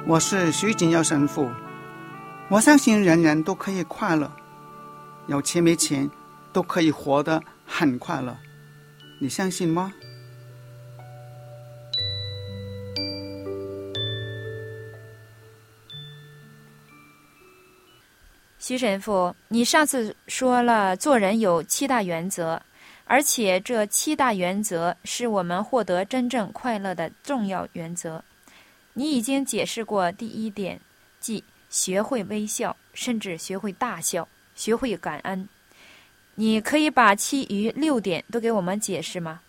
我是徐锦耀神父。我相信人人都可以快乐，有钱没钱都可以活得很快乐，你相信吗？ 徐神父，你上次说了做人有7大原则，而且这7大原则是我们获得真正快乐的重要原则。你已经解释过第1点，即学会微笑，甚至学会大笑，学会感恩。你可以把其余6点都给我们解释吗？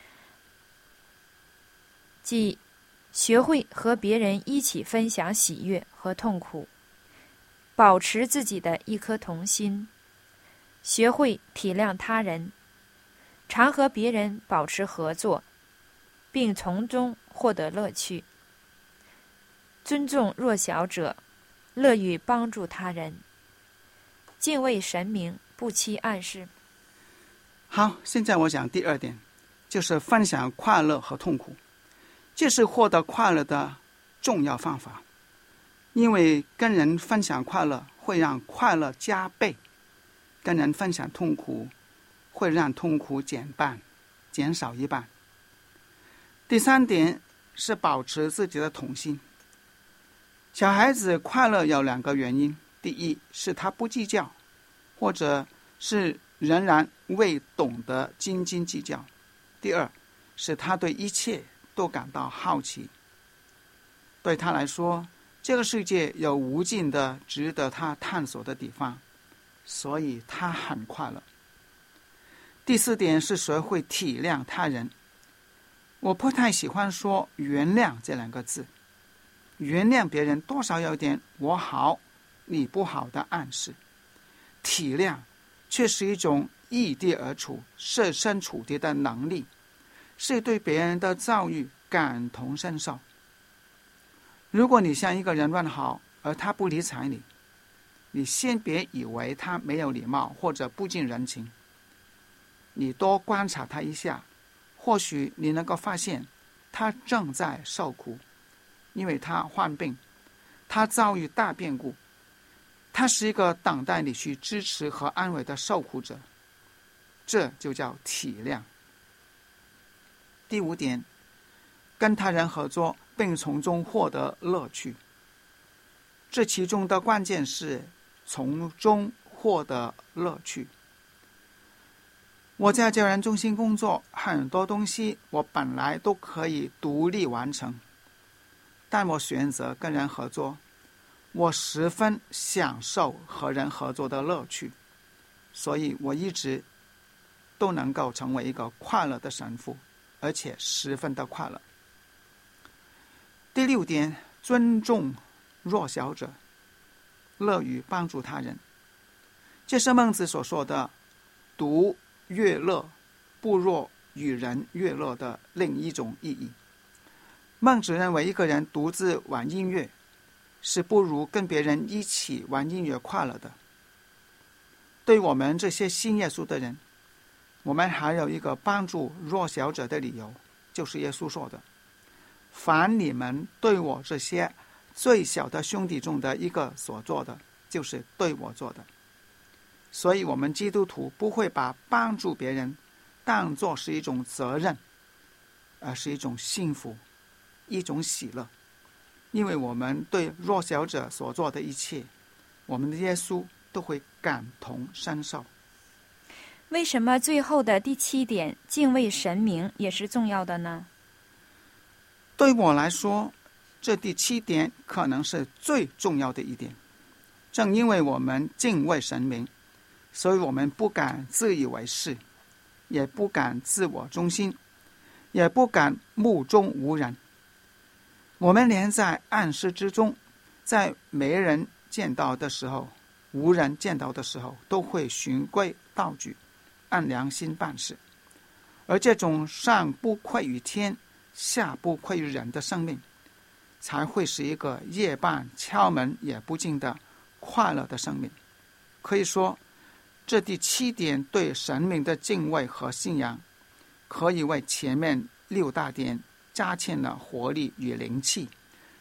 即学会和别人一起分享喜悦和痛苦，保持自己的一颗童心，学会体谅他人，常和别人保持合作，并从中获得乐趣，尊重弱小者，乐于帮助他人，敬畏神明，不欺暗室。 好，现在我讲第2点，就是分享快乐和痛苦，这是获得快乐的重要方法。因为跟人分享快乐会让快乐加倍，跟人分享痛苦会让痛苦减少一半。第3点是保持自己的童心。小孩子快乐有2个原因，第一是他不计较，或者是仍然未懂得斤斤计较；第二是他对一切都感到好奇，对他来说这个世界有无尽的值得他探索的地方，所以他很快乐。第4点是学会体谅他人。我不太喜欢说原谅这2个字，原谅别人多少有点我好你不好的暗示，体谅却是一种异地而处设身处地的能力，是对别人的遭遇感同身受。如果你向一个人问好而他不理睬你，你先别以为他没有礼貌或者不近人情，你多观察他一下，或许你能够发现他正在受苦，因为他患病，他遭遇大变故，他是一个等待你去支持和安慰的受苦者，这就叫体谅。第5点，跟他人合作并从中获得乐趣。这其中的关键是从中获得乐趣。我在教人中心工作，很多东西我本来都可以独立完成，但我选择跟人合作，我十分享受和人合作的乐趣，所以我一直都能够成为一个快乐的神父，而且十分的快乐。第6点，尊重弱小者，乐于帮助他人。这是孟子所说的独乐乐，不若与人乐乐的另一种意义。孟子认为一个人独自玩音乐是不如跟别人一起玩音乐快乐的。对我们这些信耶稣的人，我们还有一个帮助弱小者的理由，就是耶稣说的，凡你们对我这些最小的兄弟中的一个所做的，就是对我做的。所以我们基督徒不会把帮助别人当作是一种责任，而是一种幸福，一种喜乐。因为我们对弱小者所做的一切，我们的耶稣都会感同身受。 为什么最后的第7点，敬畏神明也是重要的呢？ 对我来说，这第7点可能是最重要的一点。正因为我们敬畏神明，所以我们不敢自以为是，也不敢自我中心，也不敢目中无人。我们连在暗室之中，在没人见到的时候，无人见到的时候，都会循规蹈矩，按良心办事。而这种上不愧于天，下不愧于人的生命，才会是一个夜半敲门也不进的快乐的生命。可以说，这第7点对神明的敬畏和信仰，可以为前面6大点加添了活力与灵气，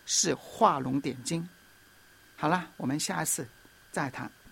是画龙点睛。好了，我们下一次再谈。